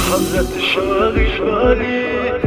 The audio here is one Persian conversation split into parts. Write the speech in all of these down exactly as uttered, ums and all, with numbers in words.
حضرت شاقی ولی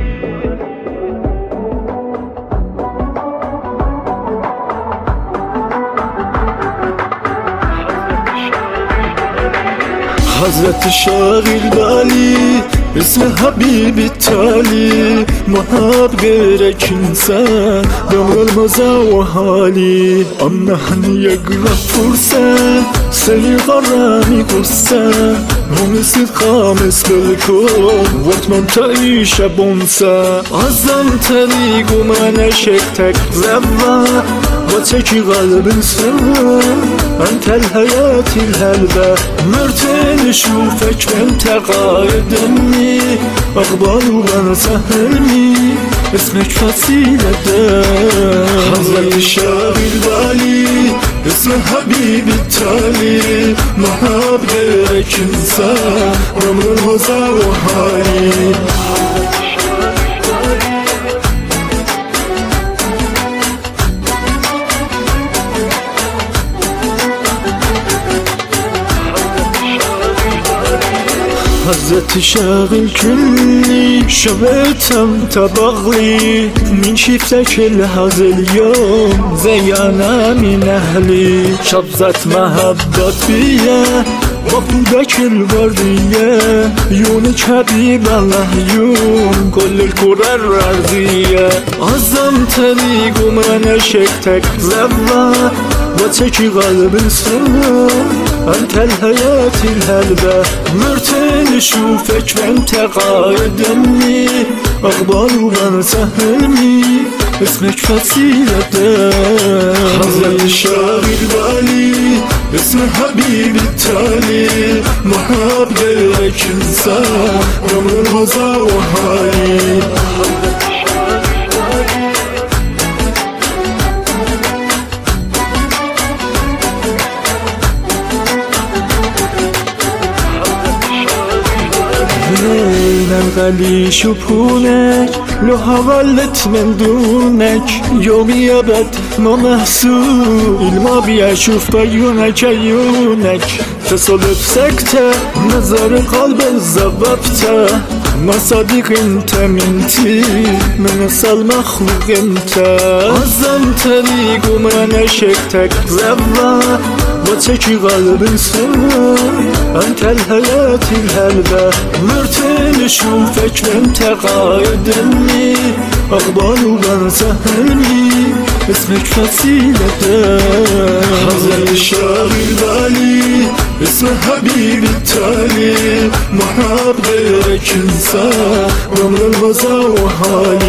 حضرت شاقی ولی اسم حبیب التالي محب غيرك انسان دمر المزا وحالي ام نحن يقرأ فرصة سلي غرامي قصة ومسيد خامس بالكون واتمن تعيش بونسا عظم طريق وما نشكتك زبا وتكي غالب سوا انت الحياة الهلبة مرتين اشوفك وانت قايدني اقبال وبنسى همي اسمك فصيلة حضرت شاقي الوالي اسم حبيب التالي محب غيرك انسان عمر الهزا وحالي حضرت شاغل كلي شبيتم تبغلي من شفتك لهذا اليوم زي أنا من أهلي شبزت محبت بيا وفودك الوردية يونك حبيب الله يوم كل الكرة الأرضية عظم طريق وما نشكتك زبا وتكي غالب سوا انت الحياة الهلبة مرتين اشوفك وانت قايدني اقبال وبنسى همي اسمك فصيلة حضرت شاقي الوالي اسم حبيب التالي محب غيرك انسان عمر الهزا وحالي من غلي شبهونك لو هولت من دونك يومي أبد ما محسوب ما بيشوف بعيونك عيونك تصادف سكتة نظر قلب زببته ما صديق انت منتي من اصل مخلوق انت عظم طريق وما نشكتك زبا وتكي قلب سوا انت الحياة الهلبة مرتين اشوفك وانت قايدني اقبال وبنسى همي اسمك فصيلة حضرت شاقي الوالي اسم حبيب التالي محب غيرك انسان عمر الهزا وحالي